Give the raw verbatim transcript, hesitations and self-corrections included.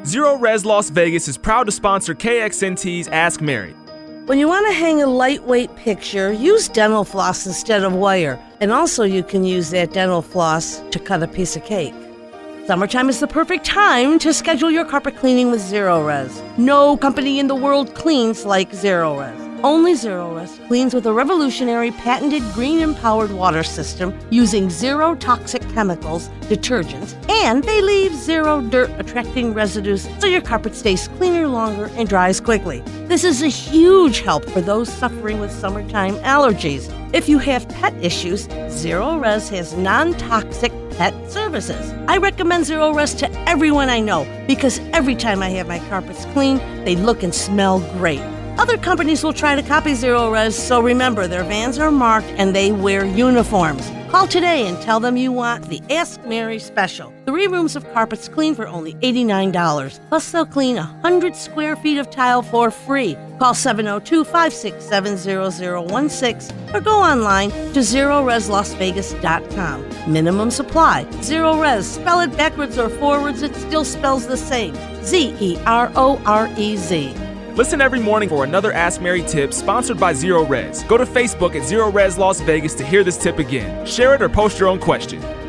Zero Res Las Vegas is proud to sponsor K X N T's Ask Mary. When you want to hang a lightweight picture, use dental floss instead of wire. And also you can use that dental floss to cut a piece of cake. Summertime is the perfect time to schedule your carpet cleaning with Zero Res. No company in the world cleans like Zero Res. Only Zero Res cleans with a revolutionary patented green-empowered water system using zero toxic chemicals, detergents, and they leave zero dirt-attracting residues so your carpet stays cleaner longer and dries quickly. This is a huge help for those suffering with summertime allergies. If you have pet issues, Zero Res has non-toxic pet services. I recommend Zero Res to everyone I know because every time I have my carpets cleaned, they look and smell great. Other companies will try to copy Zero Res, so remember, their vans are marked and they wear uniforms. Call today and tell them you want the Ask Mary special. Three rooms of carpets clean for only eighty-nine dollars. Plus, they'll clean one hundred square feet of tile for free. Call seven oh two, five six seven, zero zero one six or go online to zero res las vegas dot com. Minimum supply. Zero Res. Spell it backwards or forwards, it still spells the same. Z E R O R E Z. Listen every morning for another Ask Mary tip sponsored by Zero Res. Go to Facebook at Zero Res Las Vegas to hear this tip again. Share it or post your own question.